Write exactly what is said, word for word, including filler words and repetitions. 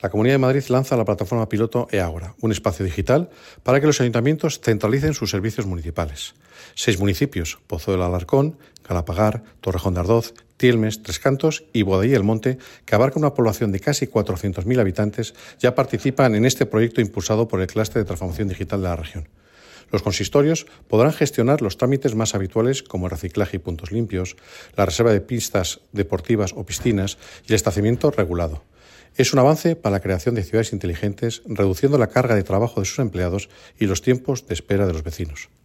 La Comunidad de Madrid lanza la plataforma piloto eAgora, un espacio digital para que los ayuntamientos centralicen sus servicios municipales. Seis municipios, Pozuelo del Alarcón, Galapagar, Torrejón de Ardoz, Tielmes, Tres Cantos y Boadilla del Monte, que abarca una población de casi cuatrocientos mil habitantes, ya participan en este proyecto impulsado por el Clúster de Transformación Digital de la región. Los consistorios podrán gestionar los trámites más habituales como el reciclaje y puntos limpios, la reserva de pistas deportivas o piscinas y el estacionamiento regulado. Es un avance para la creación de ciudades inteligentes, reduciendo la carga de trabajo de sus empleados y los tiempos de espera de los vecinos.